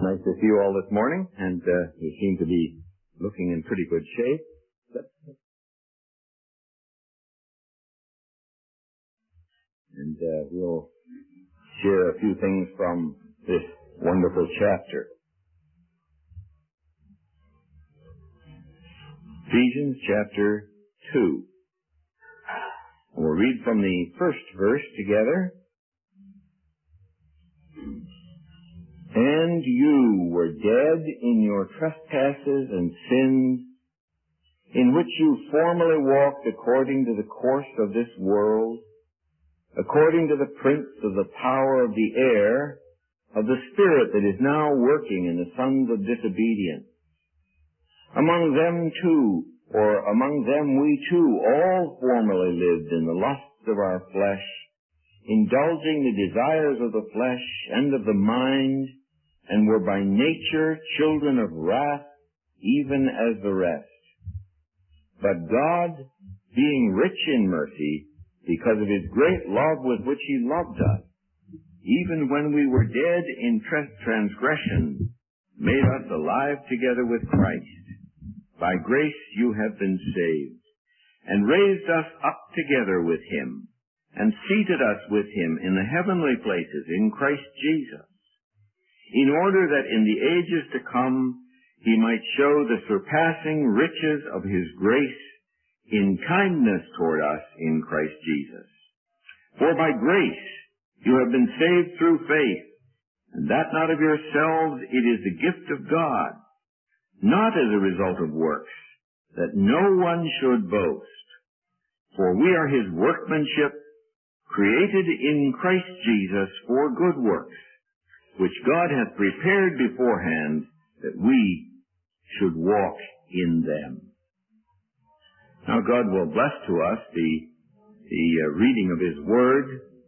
Nice to see you all this morning, and you seem to be looking in pretty good shape. And we'll share a few things from this wonderful chapter. Ephesians chapter 2. We'll read from the first verse together. And you were dead in your trespasses and sins, in which you formerly walked according to the course of this world, according to the prince of the power of the air, of the spirit that is now working in the sons of disobedience. Among them we too, all formerly lived in the lusts of our flesh, indulging the desires of the flesh and of the mind, and were by nature children of wrath, even as the rest. But God, being rich in mercy, because of his great love with which he loved us, even when we were dead in transgression, made us alive together with Christ. By grace you have been saved, and raised us up together with him, and seated us with him in the heavenly places in Christ Jesus, in order that in the ages to come he might show the surpassing riches of his grace in kindness toward us in Christ Jesus. For by grace you have been saved through faith, and that not of yourselves, it is the gift of God, not as a result of works, that no one should boast. For we are his workmanship, created in Christ Jesus for good works, which God hath prepared beforehand that we should walk in them. Now God will bless to us the reading of his word,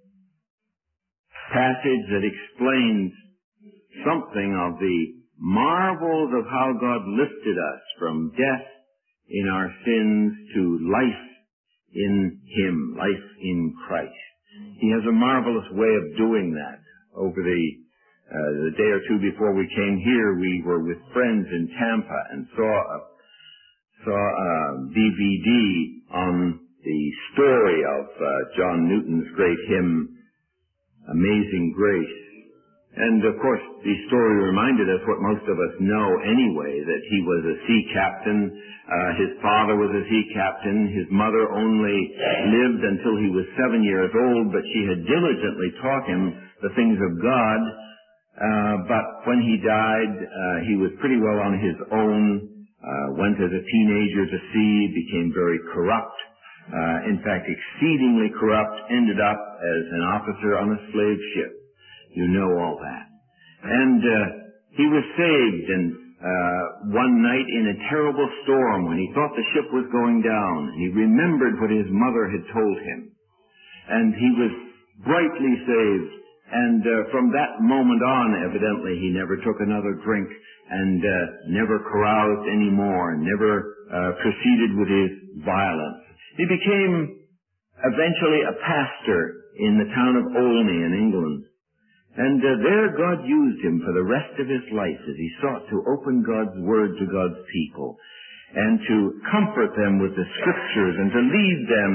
passage that explains something of the marvels of how God lifted us from death in our sins to life in him, life in Christ. He has a marvelous way of doing that. Over the day or two before we came here, we were with friends in Tampa and saw a DVD on the story of John Newton's great hymn, Amazing Grace. And of course, the story reminded us what most of us know anyway, that he was a sea captain. His father was a sea captain. His mother only lived until he was 7 years old, but she had diligently taught him the things of God. But when he died, he was pretty well on his own, went as a teenager to sea, became very corrupt, in fact exceedingly corrupt, ended up as an officer on a slave ship. You know all that. And he was saved, and one night in a terrible storm when he thought the ship was going down, he remembered what his mother had told him. And he was brightly saved. And from that moment on, evidently, he never took another drink and never caroused anymore, never proceeded with his violence. He became eventually a pastor in the town of Olney in England. And there God used him for the rest of his life as he sought to open God's Word to God's people and to comfort them with the Scriptures and to lead them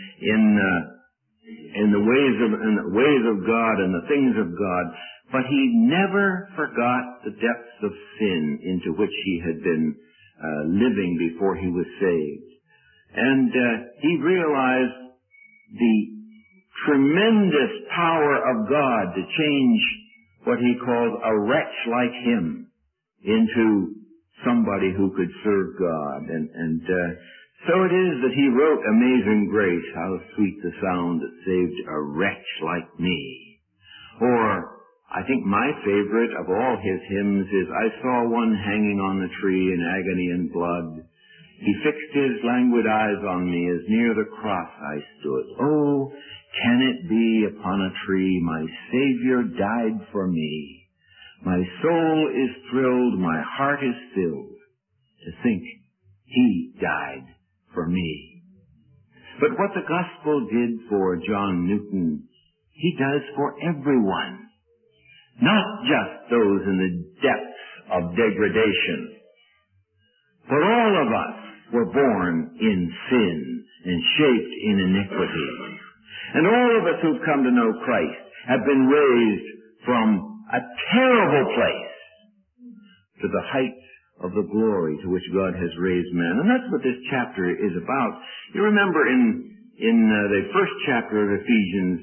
in the ways of God and the things of God. But he never forgot the depths of sin into which he had been living before he was saved. And he realized the tremendous power of God to change what he called a wretch like him into somebody who could serve God. And so it is that he wrote Amazing Grace, how sweet the sound that saved a wretch like me. Or, I think my favorite of all his hymns is, I saw one hanging on the tree in agony and blood. He fixed his languid eyes on me as near the cross I stood. Oh, can it be upon a tree my Savior died for me? My soul is thrilled, my heart is filled to think he died for me. But what the gospel did for John Newton, he does for everyone. Not just those in the depths of degradation. For all of us were born in sin and shaped in iniquity. And all of us who've come to know Christ have been raised from a terrible place to the heights of the glory to which God has raised man. And that's what this chapter is about. You remember in the first chapter of Ephesians,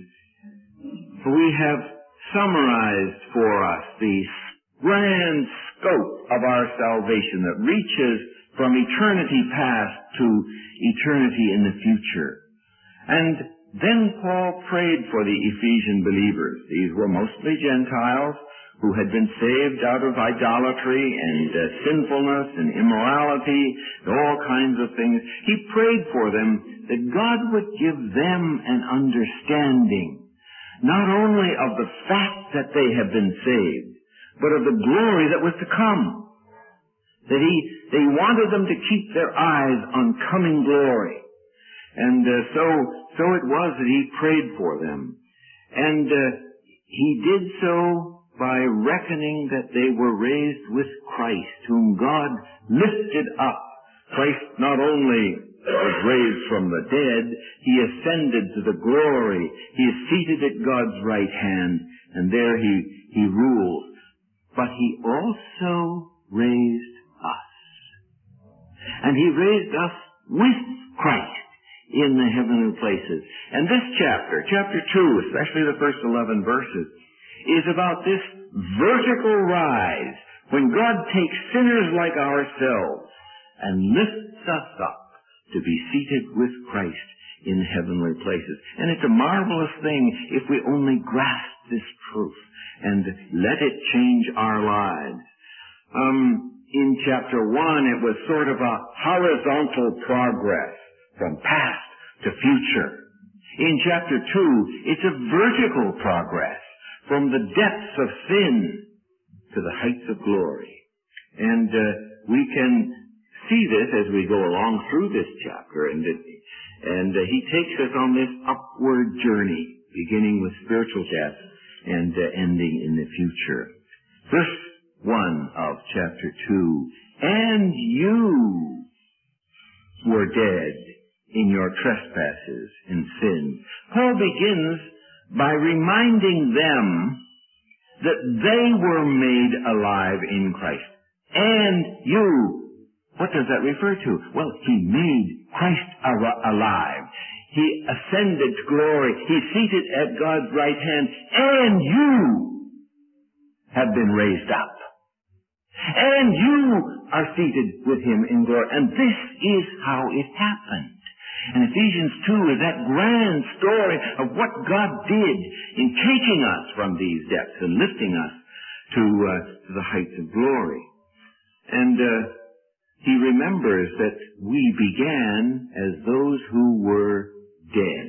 we have summarized for us the grand scope of our salvation that reaches from eternity past to eternity in the future. And then Paul prayed for the Ephesian believers. These were mostly Gentiles who had been saved out of idolatry and sinfulness and immorality, all kinds of things. He prayed for them that God would give them an understanding, not only of the fact that they have been saved, but of the glory that was to come. That they wanted them to keep their eyes on coming glory. And so it was that he prayed for them. And he did so by reckoning that they were raised with Christ, whom God lifted up. Christ not only was raised from the dead, he ascended to the glory. He is seated at God's right hand, and there he rules. But he also raised us. And he raised us with Christ in the heavenly places. And this chapter 2, especially the first 11 verses, is about this vertical rise when God takes sinners like ourselves and lifts us up to be seated with Christ in heavenly places. And it's a marvelous thing if we only grasp this truth and let it change our lives. In chapter 1, it was sort of a horizontal progress from past to future. In chapter 2, it's a vertical progress from the depths of sin to the heights of glory. And we can see this as we go along through this chapter. And he takes us on this upward journey, beginning with spiritual death and ending in the future. Verse 1 of chapter 2, and you were dead in your trespasses and sins. Paul begins by reminding them that they were made alive in Christ. And you, what does that refer to? Well, he made Christ alive. He ascended to glory. He's seated at God's right hand. And you have been raised up. And you are seated with him in glory. And this is how it happened. And Ephesians 2 is that grand story of what God did in taking us from these depths and lifting us to the heights of glory. And he remembers that we began as those who were dead.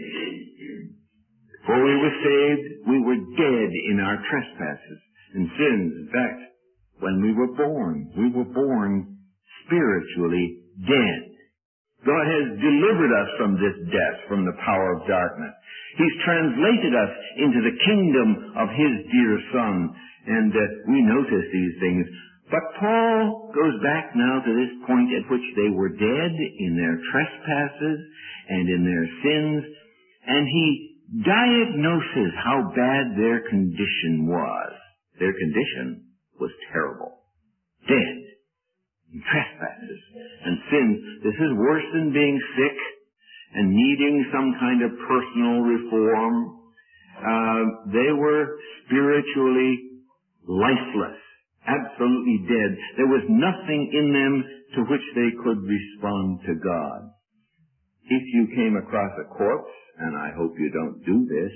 Before we were saved, we were dead in our trespasses and sins. In fact, when we were born spiritually dead. God has delivered us from this death, from the power of darkness. He's translated us into the kingdom of his dear Son. And we notice these things. But Paul goes back now to this point at which they were dead in their trespasses and in their sins. And he diagnoses how bad their condition was. Their condition was terrible. Dead. Trespasses and sins. This is worse than being sick and needing some kind of personal reform. They were spiritually lifeless, absolutely dead. There was nothing in them to which they could respond to God. If you came across a corpse, and I hope you don't do this,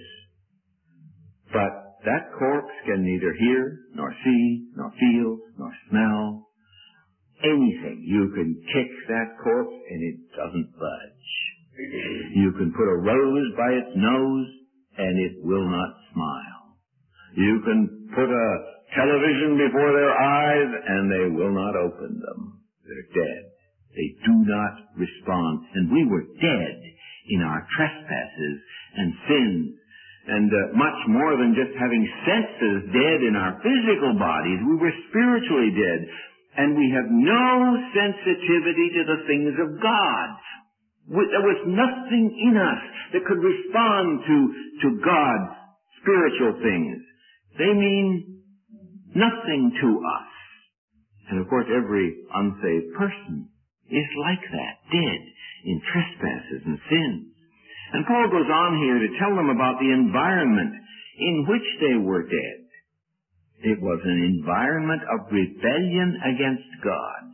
but that corpse can neither hear, nor see, nor feel, nor smell anything. You can kick that corpse and it doesn't budge. You can put a rose by its nose and it will not smile. You can put a television before their eyes and they will not open them. They're dead. They do not respond. And we were dead in our trespasses and sins. And much more than just having senses dead in our physical bodies, we were spiritually dead. And we have no sensitivity to the things of God. There was nothing in us that could respond to God's spiritual things. They mean nothing to us. And of course, every unsaved person is like that, dead in trespasses and sins. And Paul goes on here to tell them about the environment in which they were dead. It was an environment of rebellion against God,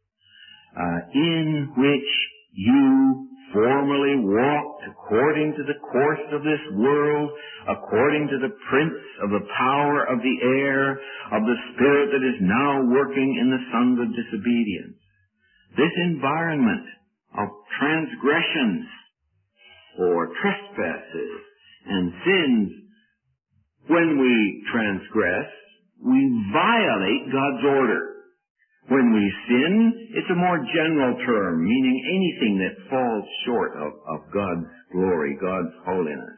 in which you formerly walked according to the course of this world, according to the prince of the power of the air, of the spirit that is now working in the sons of disobedience. This environment of transgressions or trespasses and sins, when we transgress, we violate God's order. When we sin, it's a more general term, meaning anything that falls short of God's glory, God's holiness.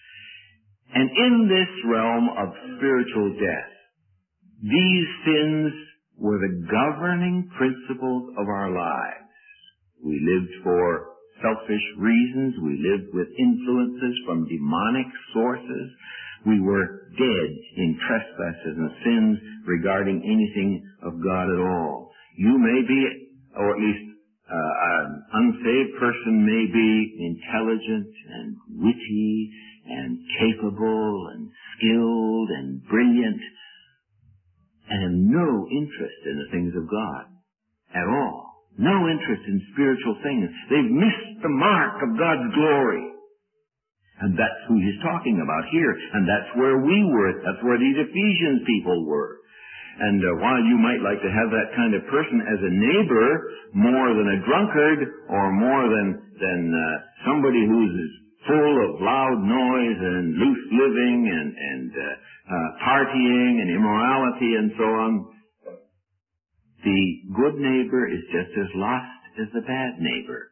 And in this realm of spiritual death, these sins were the governing principles of our lives. We lived for selfish reasons. We lived with influences from demonic sources. We were dead in trespasses and sins regarding anything of God at all. You may be, or at least an unsaved person may be intelligent and witty and capable and skilled and brilliant and have no interest in the things of God at all. No interest in spiritual things. They've missed the mark of God's glory. And that's who he's talking about here. And that's where we were. That's where these Ephesians people were. And while you might like to have that kind of person as a neighbor more than a drunkard or more than somebody who's full of loud noise and loose living and partying and immorality and so on, the good neighbor is just as lost as the bad neighbor.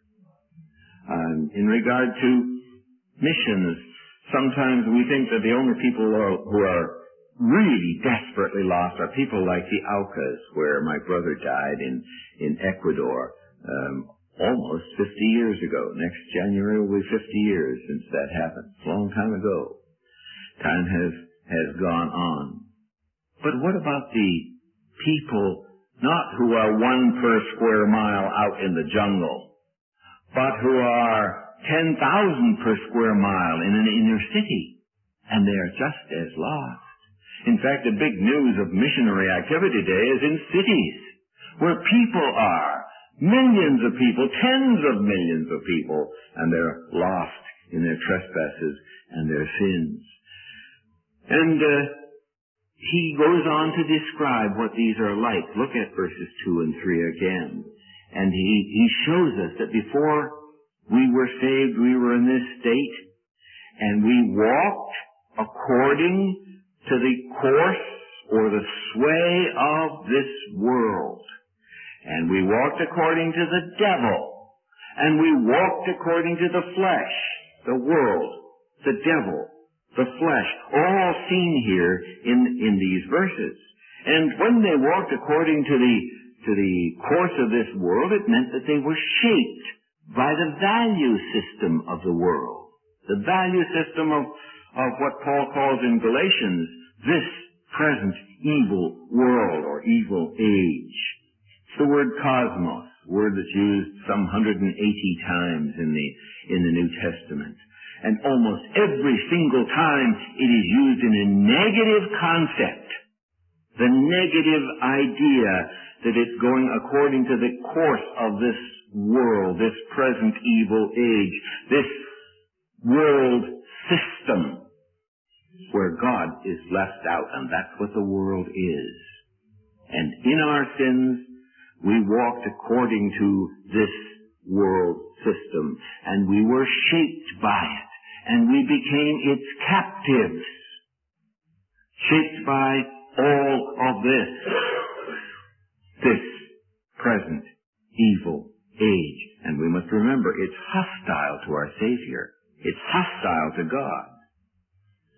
In regard to missions, sometimes we think that the only people who are really desperately lost are people like the Aucas, where my brother died in Ecuador almost 50 years ago. Next January will be 50 years since that happened. It's a long time ago. Time has gone on. But what about the people not who are 1 per square mile out in the jungle, but who are 10,000 per square mile in an inner city, and they are just as lost? In fact, the big news of missionary activity today is in cities, where people are, millions of people, tens of millions of people, and they're lost in their trespasses and their sins. And he goes on to describe what these are like. Look at verses 2 and 3 again. And he shows us that before we were saved, we were in this state, and we walked according to the course or the sway of this world. And we walked according to the devil. And we walked according to the flesh, the world, the devil, the flesh, all seen here in these verses. And when they walked according to the course of this world, it meant that they were shaped by the value system of the world. The value system of what Paul calls in Galatians, this present evil world or evil age. It's the word cosmos, a word that's used some 180 times in the New Testament. And almost every single time it is used in a negative concept. The negative idea that it's going according to the course of this world, this present evil age, this world system where God is left out, and that's what the world is. And in our sins, we walked according to this world system, and we were shaped by it, and we became its captives, shaped by all of this present evil age. And we must remember, it's hostile to our Savior. It's hostile to God.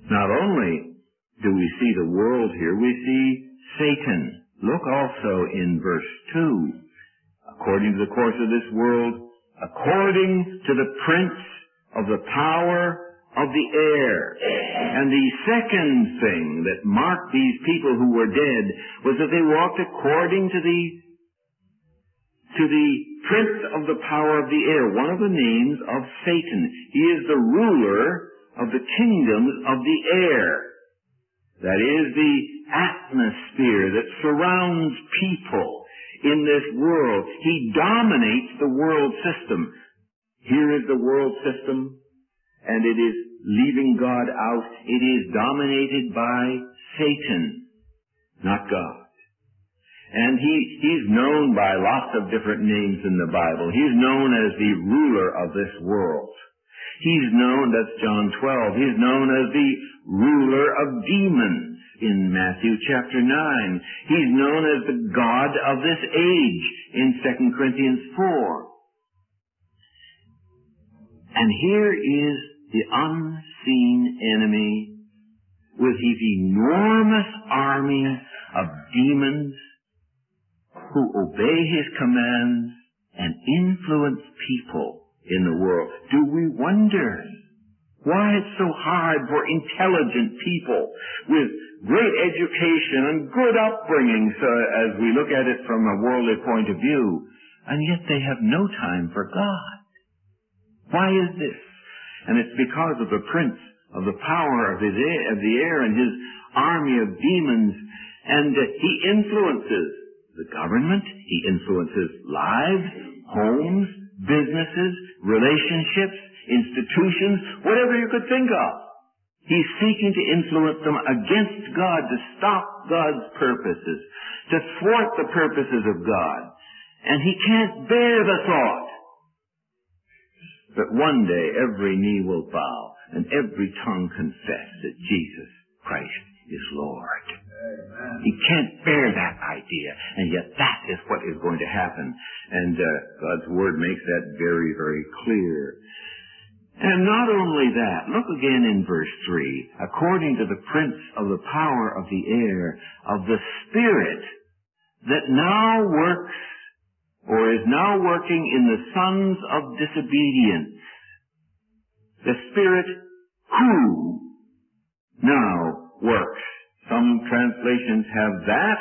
Not only do we see the world here, we see Satan. Look also in verse 2. According to the course of this world, according to the prince of the power of the air. And the second thing that marked these people who were dead was that they walked according to the prince of the power of the air, one of the names of Satan. He is the ruler of the kingdoms of the air. That is the atmosphere that surrounds people in this world. He dominates the world system. Here is the world system, and it is leaving God out. It is dominated by Satan, not God. And he's known by lots of different names in the Bible. He's known as the ruler of this world. He's known, that's John 12, he's known as the ruler of demons in Matthew chapter 9. He's known as the God of this age in 2 Corinthians 4. And here is the unseen enemy with his enormous army of demons who obey his commands and influence people in the world. Do we wonder why it's so hard for intelligent people with great education and good upbringing, so as we look at it from a worldly point of view, and yet they have no time for God? Why is this? And it's because of the prince of the power of the air and his army of demons, and he influences the government, he influences lives, homes, businesses, relationships, institutions, whatever you could think of. He's seeking to influence them against God, to stop God's purposes, to thwart the purposes of God. And he can't bear the thought that one day every knee will bow and every tongue confess that Jesus Christ is Lord. Amen. He can't bear that idea, and yet that is what is going to happen. And God's Word makes that very, very clear. And not only that, look again in verse 3. According to the prince of the power of the air, of the spirit that now works, or is now working in the sons of disobedience. The spirit who now works. Some translations have that.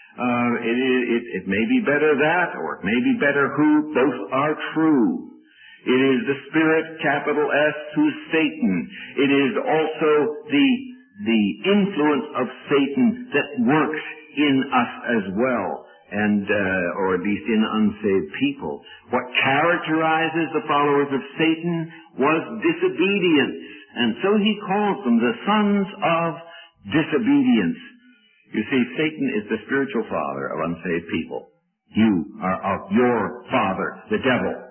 It may be better that, or it may be better who. Both are true. It is the spirit, capital S, who's Satan. It is also the influence of Satan that works in us as well, and or at least in unsaved people. What characterizes the followers of Satan was disobedience, and so he calls them the sons of disobedience. You see, Satan is the spiritual father of unsaved people. You are of your father, the devil.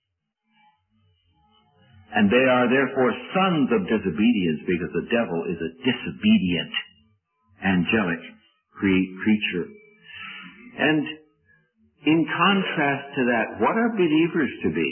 And they are therefore sons of disobedience, because the devil is a disobedient, angelic creature. And in contrast to that, what are believers to be?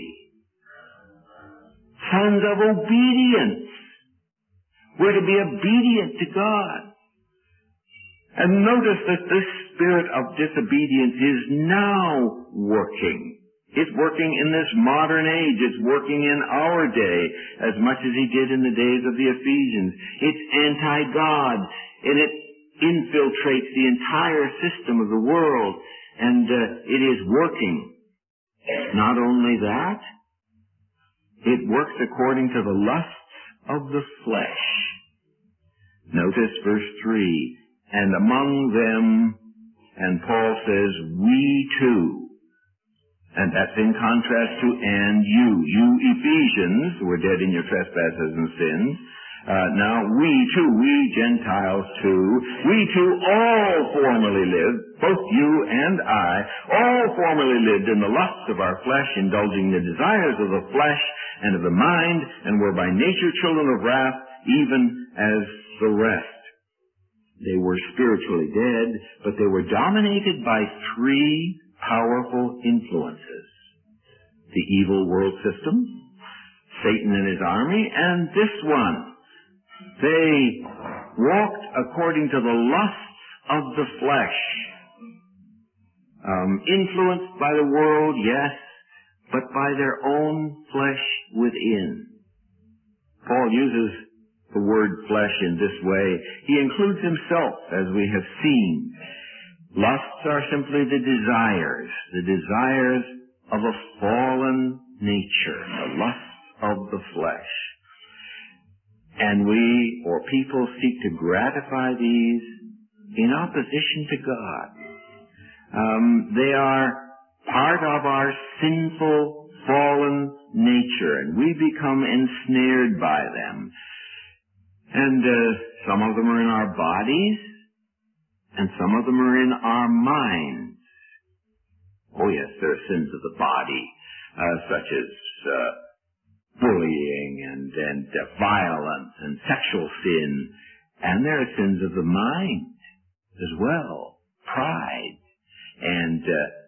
Sons of obedience. We're to be obedient to God. And notice that this spirit of disobedience is now working. It's working in this modern age. It's working in our day as much as he did in the days of the Ephesians. It's anti-God, and it infiltrates the entire system of the world, and it is working. Not only that, it works according to the lusts of the flesh. Notice verse 3, and among them, and Paul says, we too. And that's in contrast to and you. You Ephesians were dead in your trespasses and sins. Now we too, we Gentiles too, we too all formerly lived, both you and I, all formerly lived in the lusts of our flesh, indulging the desires of the flesh and of the mind, and were by nature children of wrath, even as the rest. They were spiritually dead, but they were dominated by three powerful influences. The evil world system, Satan and his army, and this one, They walked according to the lusts of the flesh. Influenced by the world, yes, but by their own flesh within. Paul uses the word flesh in this way. He includes himself, as we have seen. Lusts are simply the desires of a fallen nature, the lusts of the flesh. And we, or people, seek to gratify these in opposition to God. They are part of our sinful, fallen nature, and we become ensnared by them. And some of them are in our bodies, and some of them are in our minds. Oh yes, there are sins of the body, such as bullying and violence and sexual sin. And there are sins of the mind as well, pride and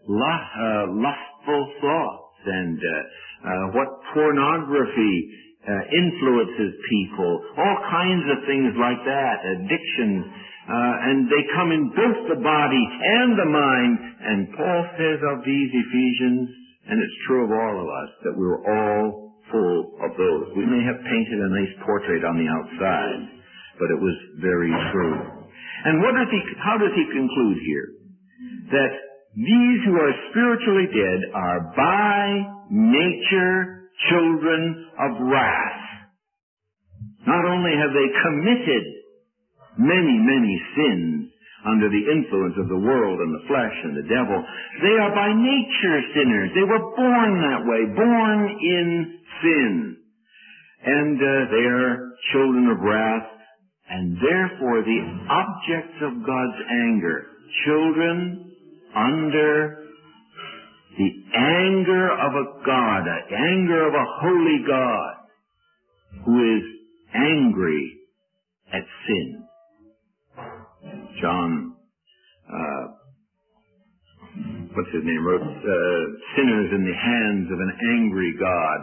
lustful thoughts and what pornography influences people, all kinds of things like that, addictions, and they come in both the body and the mind. And Paul says of these, Ephesians, and it's true of all of us, that we're all full of those. We may have painted a nice portrait on the outside, but it was very true. And how does he conclude here? That these who are spiritually dead are by nature children of wrath. Not only have they committed many, many sins under the influence of the world and the flesh and the devil, they are by nature sinners. They were born that way, born in sin. And they are children of wrath, and therefore the objects of God's anger, children under the anger of a God, the anger of a holy God who is angry at sin. John, what's his name, wrote, sinners in the hands of an angry God.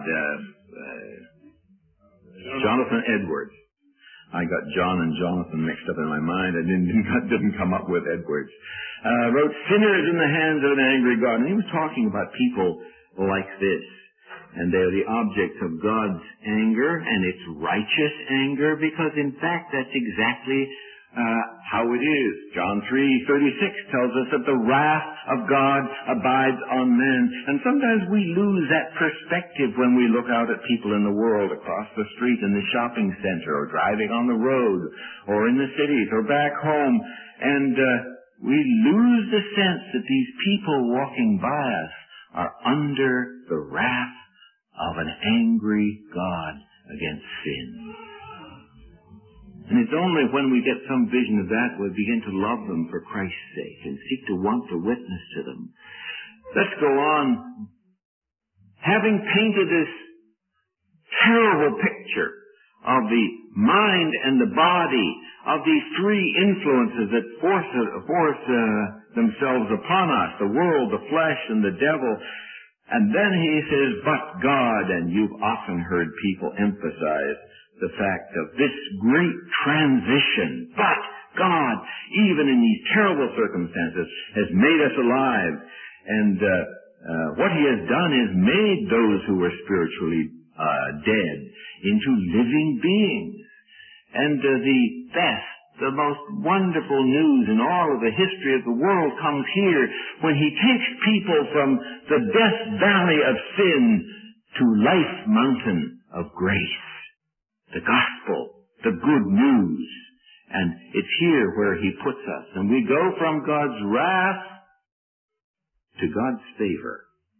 Jonathan Edwards. I got John and Jonathan mixed up in my mind. I didn't come up with Edwards. Wrote sinners in the hands of an angry God. And he was talking about people like this. And they're the objects of God's anger, and it's righteous anger, because in fact that's exactly how it is. John 3:36 tells us that the wrath of God abides on men. And sometimes we lose that perspective when we look out at people in the world, across the street, in the shopping center, or driving on the road, or in the cities, or back home. And we lose the sense that these people walking by us are under the wrath of an angry God against sin. And it's only when we get some vision of that we begin to love them for Christ's sake and seek to want to witness to them. Let's go on. Having painted this terrible picture of the mind and the body, of these three influences that force themselves upon us, the world, the flesh, and the devil. And then he says, but God, and you've often heard people emphasize the fact of this great transition. But God, even in these terrible circumstances, has made us alive. And what he has done is made those who were spiritually dead into living beings. And the best, the most wonderful news in all of the history of the world comes here when he takes people from the death valley of sin to life mountain of grace. The gospel, the good news. And it's here where he puts us. And we go from God's wrath to God's favor.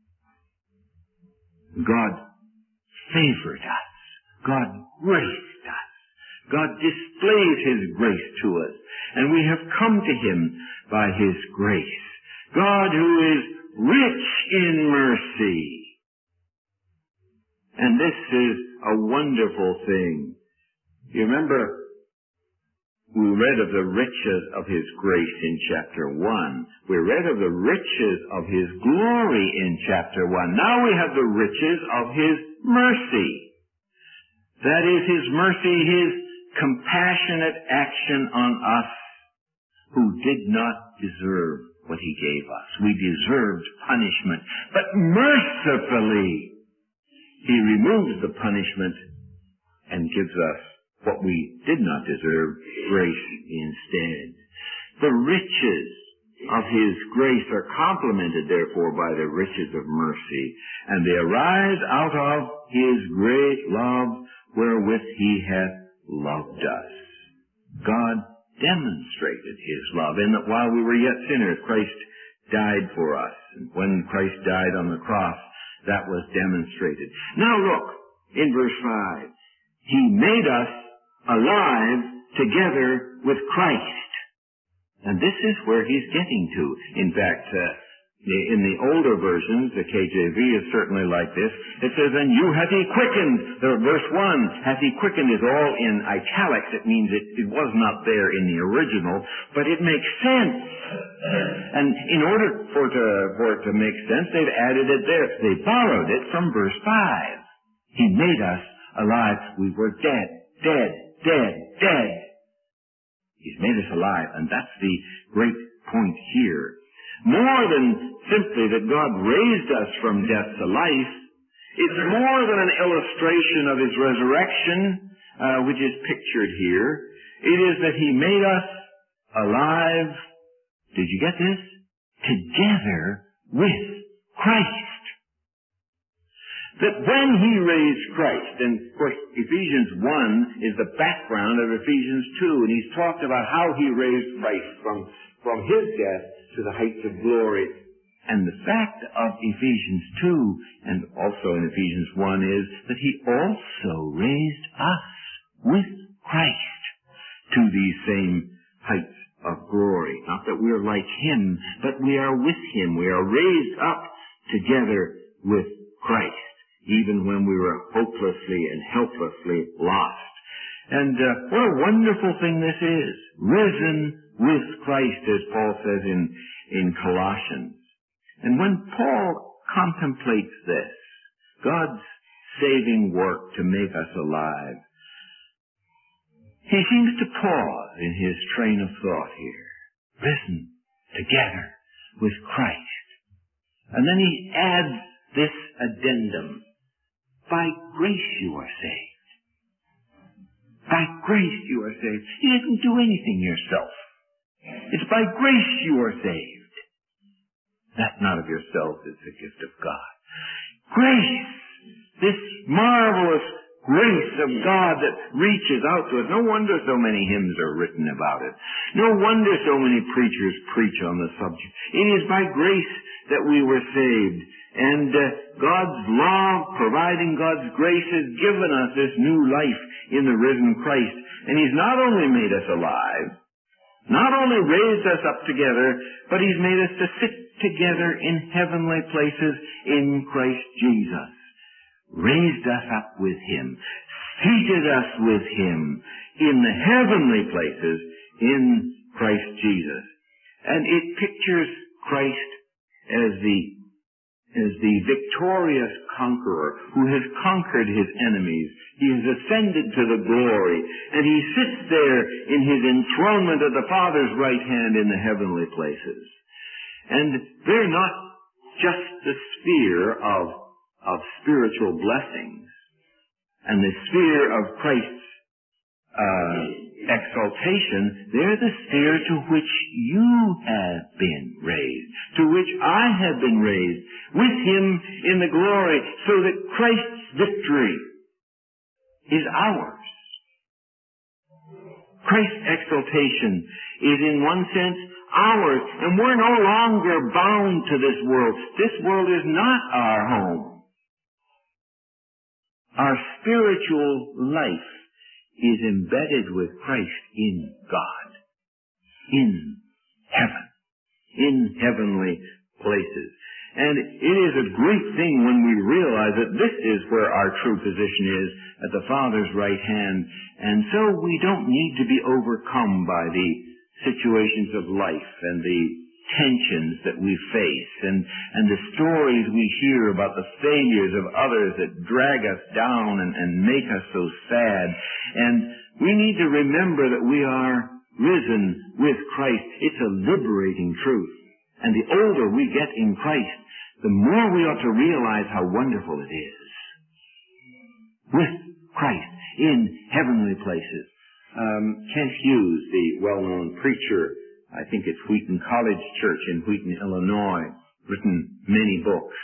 God favored us. God graced us. God displays his grace to us. And we have come to him by his grace. God who is rich in mercy. And this is a wonderful thing. You remember, we read of the riches of his grace in chapter 1. We read of the riches of his glory in chapter 1. Now we have the riches of his mercy. That is his mercy, his compassionate action on us who did not deserve what he gave us. We deserved punishment, but mercifully he removes the punishment and gives us what we did not deserve, grace instead. The riches of his grace are complemented, therefore, by the riches of mercy, and they arise out of his great love wherewith he hath loved us. God demonstrated his love in that while we were yet sinners, Christ died for us. And when Christ died on the cross, that was demonstrated. Now look, in verse 5, he made us alive together with Christ. And this is where he's getting to. In fact, in the older versions, the KJV is certainly like this. It says, and you hath he quickened. Verse 1, hath he quickened is all in italics. It means it was not there in the original, but it makes sense. And in order for it to make sense, they've added it there. They borrowed it from verse 5. He made us alive. We were dead. He's made us alive, and that's the great point here. More than simply that God raised us from death to life, it's more than an illustration of his resurrection, which is pictured here. It is that he made us alive, did you get this? Together with Christ. That when he raised Christ, and of course Ephesians 1 is the background of Ephesians 2, and he's talked about how he raised Christ from his death to the heights of glory. And the fact of Ephesians 2 and also in Ephesians 1 is that he also raised us with Christ to these same heights of glory. Not that we're like him, but we are with him. We are raised up together with Christ, even when we were hopelessly and helplessly lost. And what a wonderful thing this is. Risen with Christ, as Paul says in Colossians. And when Paul contemplates this, God's saving work to make us alive, he seems to pause in his train of thought here. Risen together with Christ. And then he adds this addendum. By grace you are saved. By grace you are saved. You didn't do anything yourself. It's by grace you are saved. That not of yourselves, it's a gift of God. Grace, this marvelous grace of God that reaches out to us. No wonder so many hymns are written about it. No wonder so many preachers preach on the subject. It is by grace that we were saved. And God's love, providing God's grace, has given us this new life in the risen Christ. And he's not only made us alive, not only raised us up together, but he's made us to sit together in heavenly places in Christ Jesus. Raised us up with him, seated us with him in the heavenly places in Christ Jesus. And it pictures Christ as the victorious conqueror who has conquered his enemies. He has ascended to the glory, and he sits there in his enthronement at the Father's right hand in the heavenly places. And they're not just the sphere of spiritual blessings and the sphere of Christ's exaltation. They're the sphere to which you have been raised, to which I have been raised with him in the glory, so that Christ's victory is ours. Christ's exaltation is in one sense ours, and we're no longer bound to this world. This world is not our home. Our spiritual life is embedded with Christ in God, in heaven, in heavenly places. And it is a great thing when we realize that this is where our true position is, at the Father's right hand. And so we don't need to be overcome by the situations of life and the tensions that we face and the stories we hear about the failures of others that drag us down and make us so sad. And we need to remember that we are risen with Christ. It's a liberating truth. And the older we get in Christ, the more we ought to realize how wonderful it is. With Christ in heavenly places. Kent Hughes, the well-known preacher, I think it's Wheaton College Church in Wheaton, Illinois, written many books.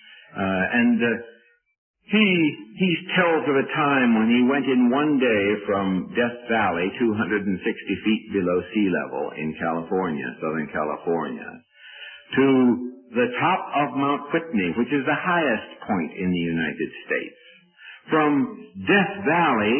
He tells of a time when he went in one day from Death Valley, 260 feet below sea level in California, Southern California, to the top of Mount Whitney, which is the highest point in the United States. From Death Valley,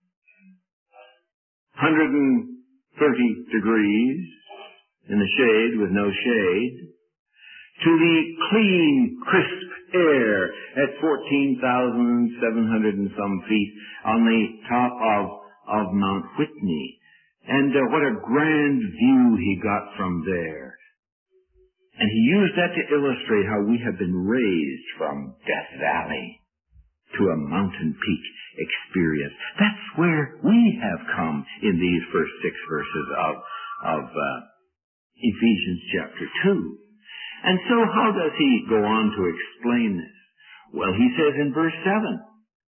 130 degrees in the shade with no shade, to the clean, crisp air at 14,700 and some feet on the top of Mount Whitney. And what a grand view he got from there. And he used that to illustrate how we have been raised from Death Valley to a mountain peak experience. That's where we have come in these first 6 verses of Ephesians chapter 2. And so how does he go on to explain this? Well, he says in verse 7,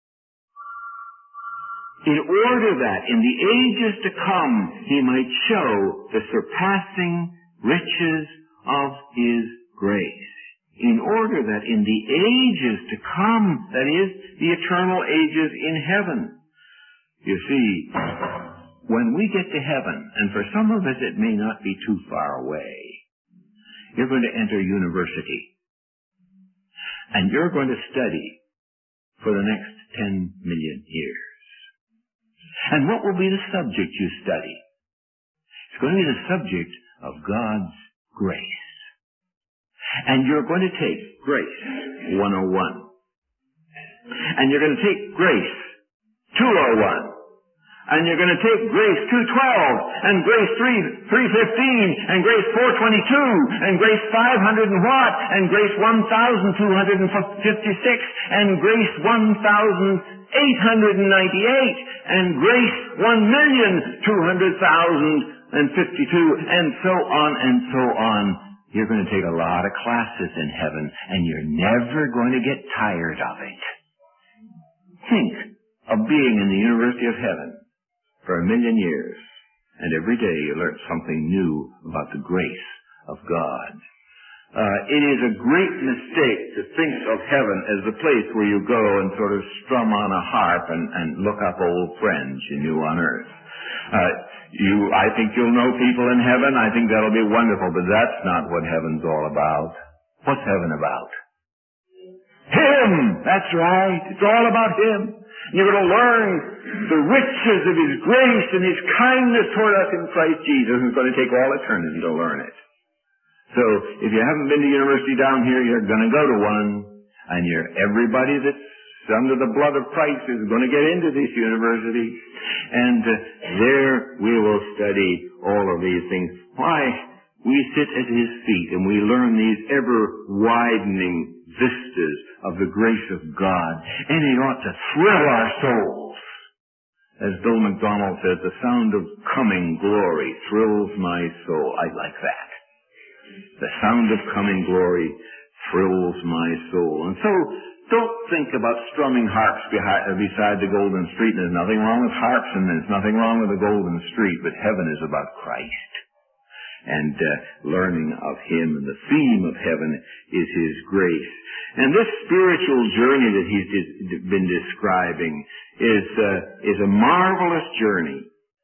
in order that in the ages to come he might show the surpassing riches of his grace. In order that in the ages to come, that is, the eternal ages in heaven. You see, when we get to heaven, and for some of us it may not be too far away, you're going to enter university. And you're going to study for the next 10 million years. And what will be the subject you study? It's going to be the subject of God's grace. And you're going to take Grace 101. And you're going to take Grace 201. And you're going to take Grace 212, and Grace 315, and Grace 422, and Grace 500 and what, and Grace 1,256, and Grace 1,898, and Grace 1,200,052, and so on and so on. You're going to take a lot of classes in heaven, and you're never going to get tired of it. Think of being in the University of Heaven for 1,000,000 years, and every day you learn something new about the grace of God. It is a great mistake to think of heaven as the place where you go and sort of strum on a harp and look up old friends you knew on earth. I think you'll know people in heaven. I think that'll be wonderful, but that's not what heaven's all about. What's heaven about? Him! That's right. It's all about Him. You're going to learn the riches of His grace and His kindness toward us in Christ Jesus. It's going to take all eternity to learn it. So, if you haven't been to university down here, you're going to go to one. And everybody that's under the blood of Christ is going to get into this university. And there we will study all of these things. Why? We sit at His feet and we learn these ever-widening vistas of the grace of God. And it ought to thrill our souls. As Bill McDonald says, the sound of coming glory thrills my soul. I like that. The sound of coming glory thrills my soul. And so, don't think about strumming harps beside the golden street. There's nothing wrong with harps and there's nothing wrong with the golden street, but heaven is about Christ. And learning of Him, and the theme of heaven is His grace. And this spiritual journey that He's been describing is a marvelous journey.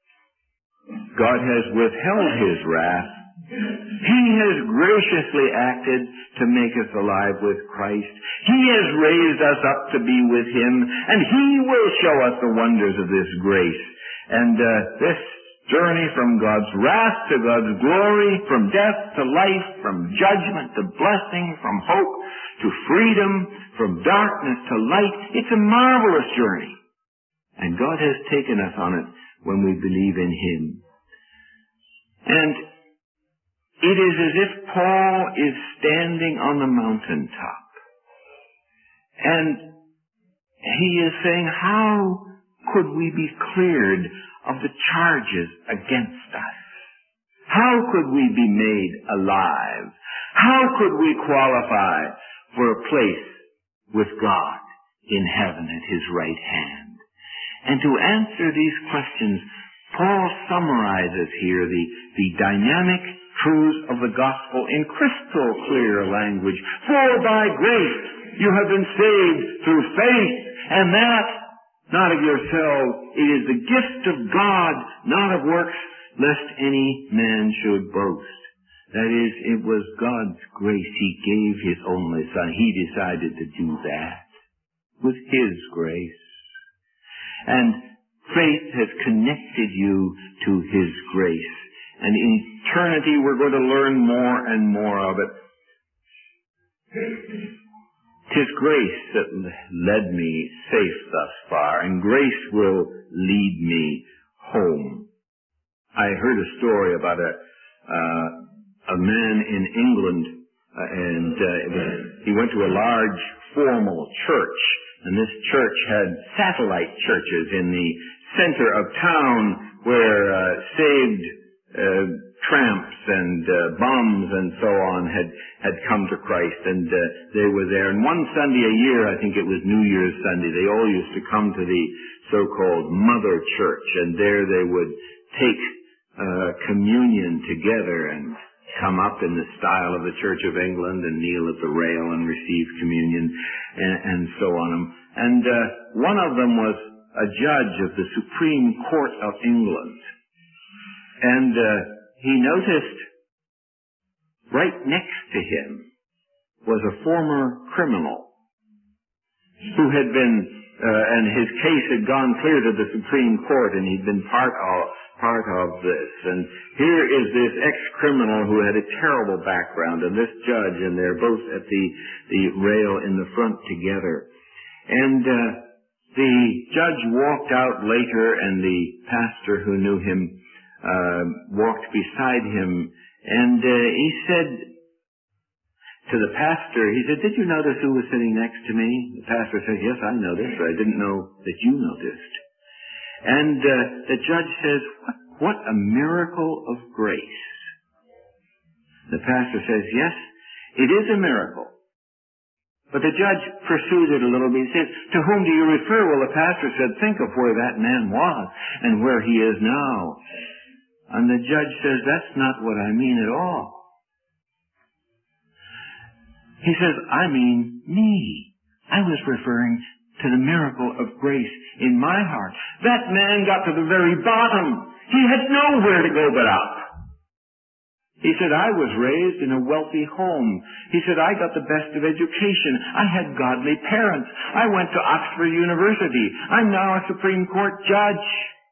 God has withheld His wrath. He has graciously acted to make us alive with Christ. He has raised us up to be with Him, and He will show us the wonders of this grace. And this journey from God's wrath to God's glory, from death to life, from judgment to blessing, from hope to freedom, from darkness to light, it's a marvelous journey. And God has taken us on it when we believe in Him. And It is as if Paul is standing on the mountaintop. And he is saying, how could we be cleared of the charges against us? How could we be made alive? How could we qualify for a place with God in heaven at His right hand? And to answer these questions, Paul summarizes here the dynamic truths of the gospel in crystal clear language. For by grace you have been saved through faith, and that not of yourselves. It is the gift of God, not of works, lest any man should boast. That is, it was God's grace. He gave His only Son. He decided to do that with His grace. And faith has connected you to His grace. And in eternity, we're going to learn more and more of it. 'Tis grace that led me safe thus far, and grace will lead me home. I heard a story about a man in England, he went to a large formal church, and this church had satellite churches in the center of town where saved tramps and bums and so on had come to Christ, and they were there. And one Sunday a year, I think it was New Year's Sunday, they all used to come to the so-called Mother Church, and there they would take communion together and come up in the style of the Church of England and kneel at the rail and receive communion and so on. And one of them was a judge of the Supreme Court of England. And he noticed right next to him was a former criminal who had been, and his case had gone clear to the Supreme Court, and he'd been part of this. And here is this ex-criminal who had a terrible background, and this judge, and they're both at the rail in the front together. And the judge walked out later, and the pastor who knew him walked beside him, and he said to the pastor, he said, "Did you notice who was sitting next to me?" The pastor said, "Yes, I noticed, but I didn't know that you noticed." And the judge says, what a miracle of grace. The pastor says, "Yes, it is a miracle." But the judge pursued it a little bit. He said, "To whom do you refer?" Well, the pastor said, "Think of where that man was and where he is now." And the judge says, "That's not what I mean at all." He says, "I mean me. I was referring to the miracle of grace in my heart. That man got to the very bottom. He had nowhere to go but up. He said, I was raised in a wealthy home. He said, I got the best of education. I had godly parents. I went to Oxford University. I'm now a Supreme Court judge."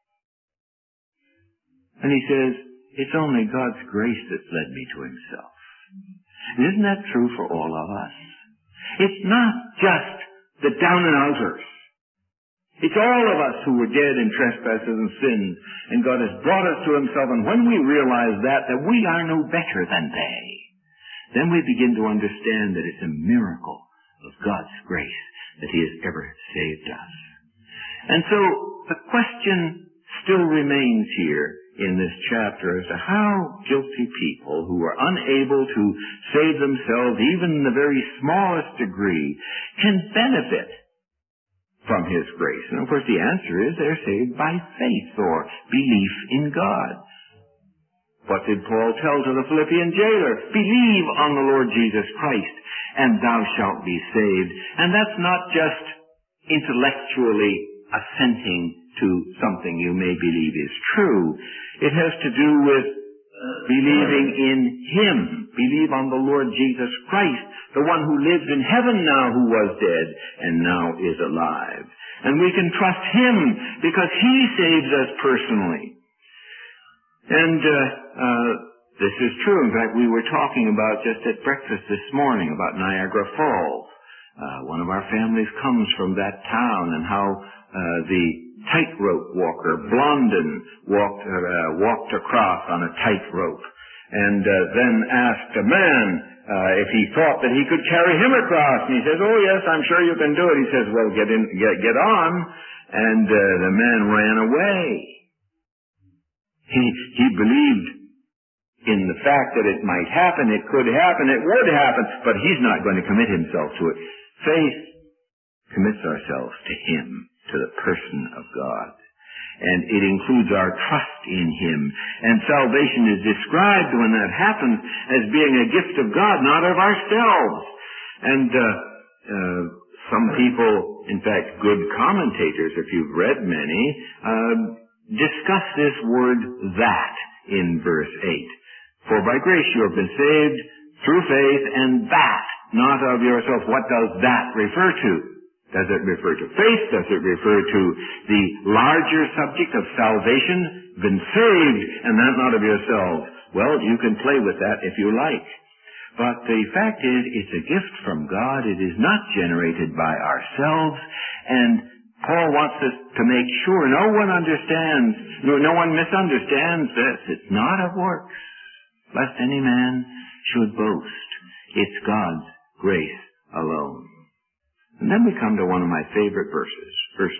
And he says, it's only God's grace that's led me to Himself. And isn't that true for all of us? It's not just the down and outers. It's all of us who were dead in trespasses and sins, and God has brought us to Himself. And when we realize that we are no better than they, then we begin to understand that it's a miracle of God's grace that He has ever saved us. And so the question still remains here in this chapter as to how guilty people who are unable to save themselves, even in the very smallest degree, can benefit from His grace. And of course the answer is they're saved by faith or belief in God. What did Paul tell to the Philippian jailer? Believe on the Lord Jesus Christ, and thou shalt be saved. And that's not just intellectually assenting to something you may believe is true. It has to do with believing in Him. Believe on the Lord Jesus Christ, the one who lives in heaven now, who was dead and now is alive. And we can trust Him because He saves us personally. And this is true. In fact, we were talking about just at breakfast this morning about Niagara Falls. One of our families comes from that town, and how the tightrope walker Blondin walked across on a tightrope. and then asked a man if he thought that he could carry him across. And he says, "Oh yes, I'm sure you can do it." He says, "Well, get on." And the man ran away. He believed in the fact that it might happen, it could happen, it would happen, but he's not going to commit himself to it. Faith commits ourselves to Him, to the person of God. And it includes our trust in Him. And salvation is described when that happens as being a gift of God, not of ourselves. And some people, in fact, good commentators, if you've read many, discuss this word "that" in verse 8. For by grace you have been saved through faith, and that, not of yourself. What does that refer to? Does it refer to faith? Does it refer to the larger subject of salvation? Been saved, and that not of yourselves. Well, you can play with that if you like. But the fact is, it's a gift from God. It is not generated by ourselves. And Paul wants us to make sure no one misunderstands this. It's not of works, lest any man should boast. It's God's grace alone. And then we come to one of my favorite verses, verse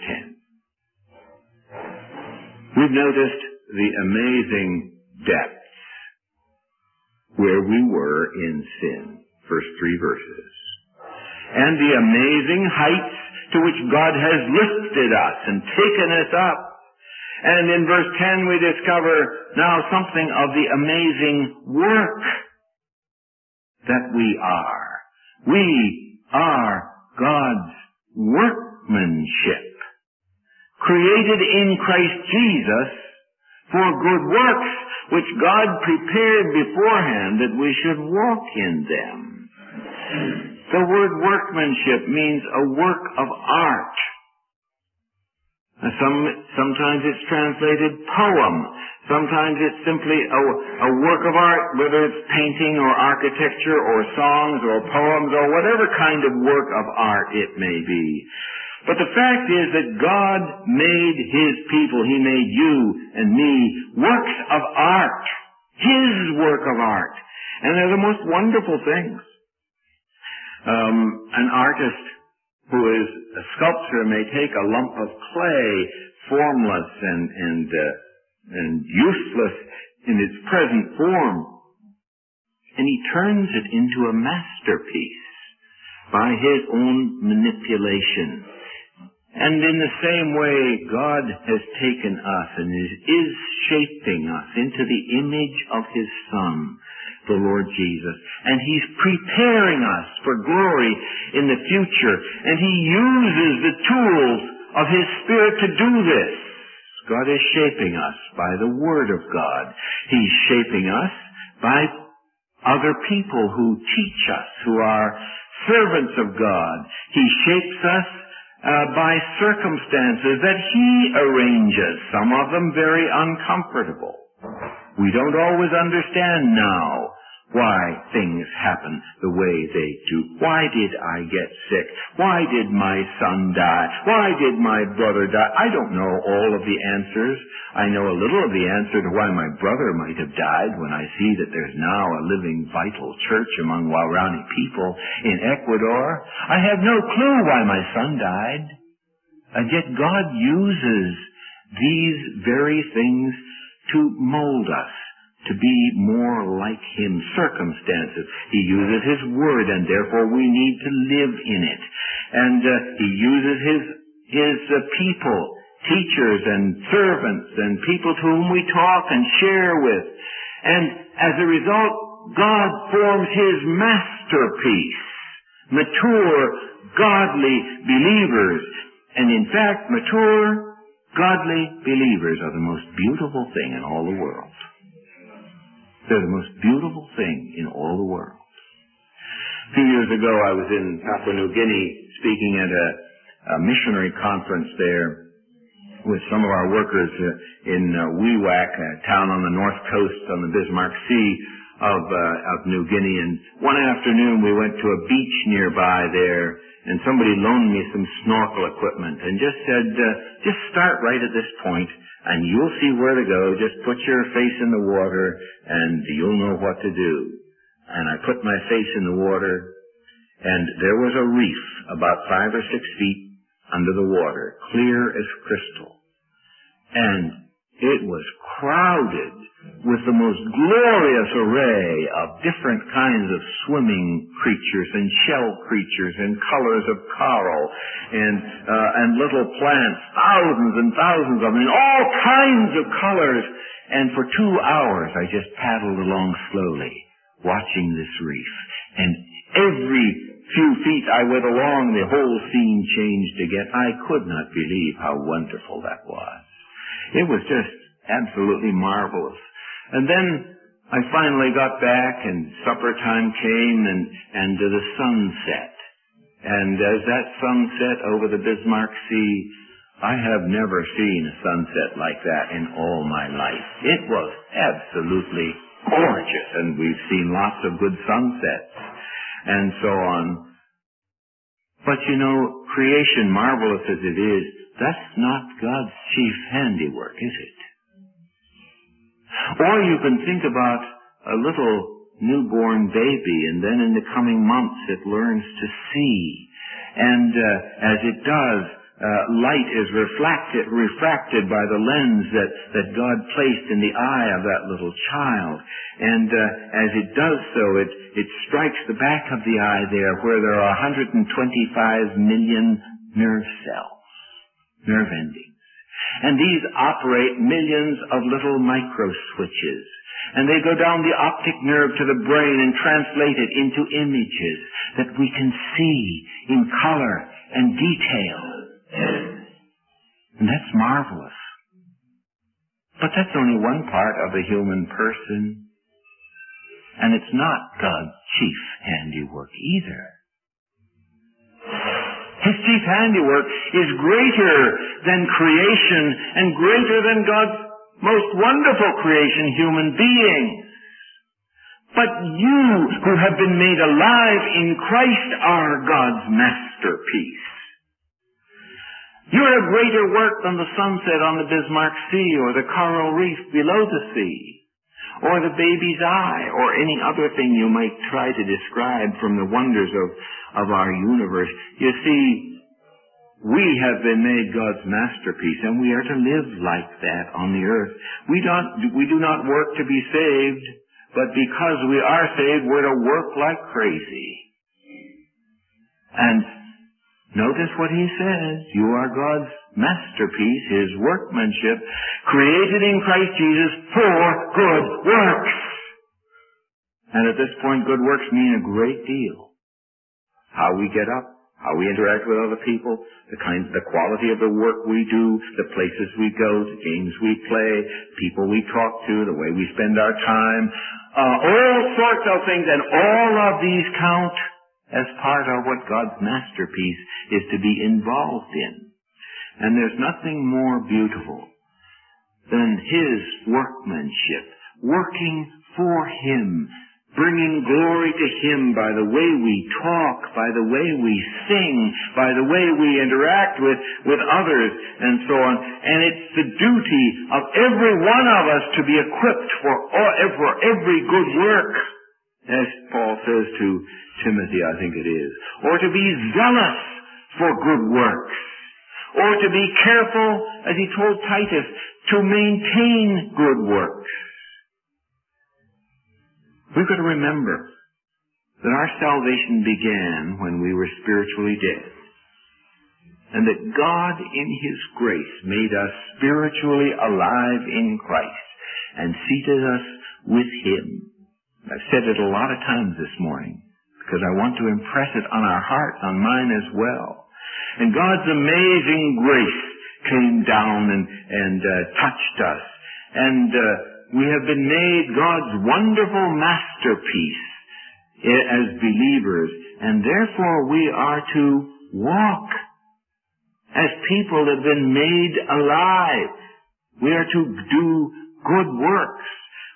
10. We've noticed the amazing depths where we were in sin. First 3 verses. And the amazing heights to which God has lifted us and taken us up. And in verse 10 we discover now something of the amazing work that we are. We are God's workmanship, created in Christ Jesus for good works, which God prepared beforehand that we should walk in them. The word workmanship means a work of art. Sometimes it's translated poem. Sometimes it's simply a work of art, whether it's painting or architecture or songs or poems or whatever kind of work of art it may be. But the fact is that God made His people, He made you and me, works of art. His work of art. And they're the most wonderful things. An artist who is a sculptor may take a lump of clay, formless and useless in its present form, and he turns it into a masterpiece by his own manipulation. And in the same way, God has taken us and is shaping us into the image of His Son, the Lord Jesus. And He's preparing us for glory in the future. And He uses the tools of His Spirit to do this. God is shaping us by the Word of God. He's shaping us by other people who teach us, who are servants of God. He shapes us by circumstances that He arranges, some of them very uncomfortable. We don't always understand now why things happen the way they do. Why did I get sick? Why did my son die? Why did my brother die? I don't know all of the answers. I know a little of the answer to why my brother might have died when I see that there's now a living, vital church among Waorani people in Ecuador. I have no clue why my son died. And yet God uses these very things to mold us, to be more like Him. Circumstances. He uses His Word, and therefore we need to live in it. And He uses His people, teachers and servants and people to whom we talk and share with. And as a result, God forms His masterpiece. Mature, godly believers. And in fact, mature, godly believers are the most beautiful thing in all the world. They're the most beautiful thing in all the world. A few years ago, I was in Papua New Guinea speaking at a missionary conference there with some of our workers in Wewak, a town on the north coast on the Bismarck Sea. of New Guinea, and one afternoon we went to a beach nearby there, and somebody loaned me some snorkel equipment and just said, just start right at this point and you'll see where to go. Just put your face in the water and you'll know what to do. And I put my face in the water, and there was a reef about 5 or 6 feet under the water, clear as crystal. And it was crowded with the most glorious array of different kinds of swimming creatures and shell creatures and colors of coral and little plants, thousands and thousands of them, in all kinds of colors. And for 2 hours I just paddled along slowly, watching this reef. And every few feet I went along, the whole scene changed again. I could not believe how wonderful that was. It was just absolutely marvelous. And then I finally got back, and supper time came, and the sun set. And as that sun set over the Bismarck Sea, I have never seen a sunset like that in all my life. It was absolutely gorgeous, and we've seen lots of good sunsets and so on. But you know, creation, marvelous as it is, that's not God's chief handiwork, is it? Or you can think about a little newborn baby, and then in the coming months it learns to see. And as it does, light is refracted by the lens that God placed in the eye of that little child. And as it does so, it strikes the back of the eye there, where there are 125 million nerve cells, nerve endings. And these operate millions of little micro switches. And they go down the optic nerve to the brain and translate it into images that we can see in color and detail. And that's marvelous. But that's only one part of the human person. And it's not God's chief handiwork either. His chief handiwork is greater than creation and greater than God's most wonderful creation, human beings. But you who have been made alive in Christ are God's masterpiece. You're a greater work than the sunset on the Bismarck Sea or the coral reef below the sea or the baby's eye or any other thing you might try to describe from the wonders of our universe. You see, we have been made God's masterpiece, and we are to live like that on the earth. We do not work to be saved, but because we are saved, we're to work like crazy. And notice what he says. You are God's masterpiece, his workmanship, created in Christ Jesus for good works. And at this point, good works mean a great deal. How we get up, how we interact with other people, the quality of the work we do, the places we go, the games we play, people we talk to, the way we spend our time, all sorts of things, and all of these count as part of what God's masterpiece is to be involved in. And there's nothing more beautiful than his workmanship, working for him, bringing glory to him by the way we talk, by the way we sing, by the way we interact with others, and so on. And it's the duty of every one of us to be equipped for every good work, as Paul says to Timothy, I think it is, or to be zealous for good works, or to be careful, as he told Titus, to maintain good works. We've got to remember that our salvation began when we were spiritually dead, and that God in his grace made us spiritually alive in Christ and seated us with him. I've said it a lot of times this morning because I want to impress it on our hearts, on mine as well. And God's amazing grace came down and touched us, and we have been made God's wonderful masterpiece as believers, and therefore we are to walk as people that have been made alive. We are to do good works.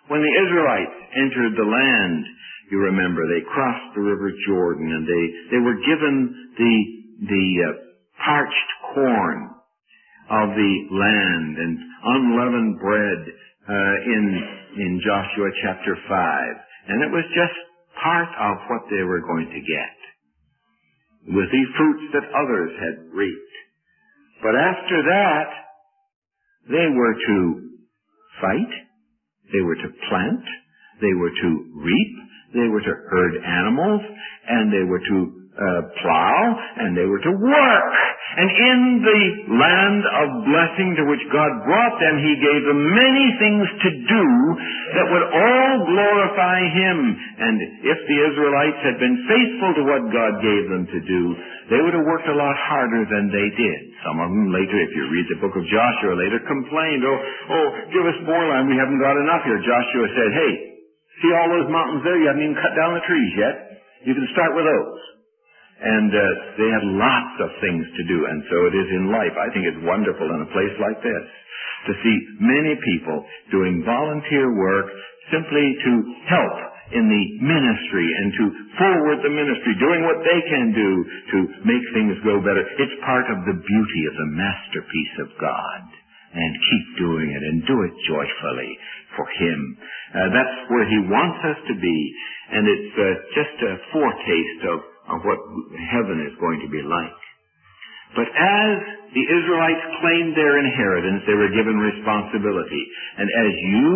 When the Israelites entered the land, you remember, they crossed the river Jordan, and they were given the parched corn of the land and unleavened bread in Joshua chapter 5. And it was just part of what they were going to get, with the fruits that others had reaped. But after that, they were to fight, they were to plant, they were to reap, they were to herd animals, and they were to plow, and they were to work. And in the land of blessing to which God brought them, He gave them many things to do that would all glorify Him. And if the Israelites had been faithful to what God gave them to do, they would have worked a lot harder than they did. Some of them later, if you read the book of Joshua, later complained, oh, give us more land, we haven't got enough here. Joshua said, hey, see all those mountains there? You haven't even cut down the trees yet. You can start with those. And they had lots of things to do, and so it is in life. I think it's wonderful in a place like this to see many people doing volunteer work simply to help in the ministry and to forward the ministry, doing what they can do to make things go better. It's part of the beauty of the masterpiece of God. And keep doing it, and do it joyfully for Him. That's where He wants us to be, and it's just a foretaste of what heaven is going to be like. But as the Israelites claimed their inheritance, they were given responsibility. And as you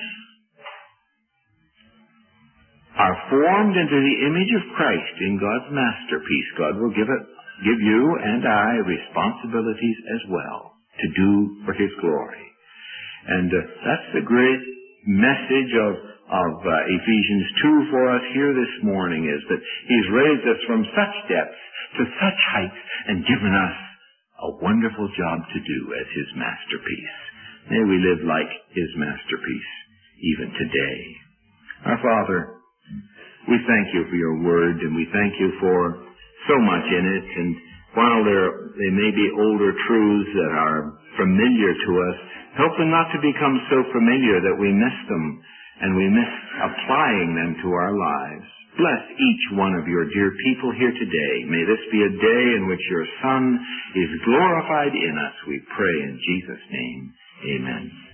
are formed into the image of Christ in God's masterpiece, God will give you and I responsibilities as well to do for His glory. And that's the great message of Ephesians 2 for us here this morning, is that He's raised us from such depths to such heights and given us a wonderful job to do as His masterpiece. May we live like His masterpiece even today. Our Father, we thank You for Your Word, and we thank You for so much in it. And while they may be older truths that are familiar to us, help them not to become so familiar that we miss them and we miss applying them to our lives. Bless each one of Your dear people here today. May this be a day in which Your Son is glorified in us, we pray in Jesus' name. Amen.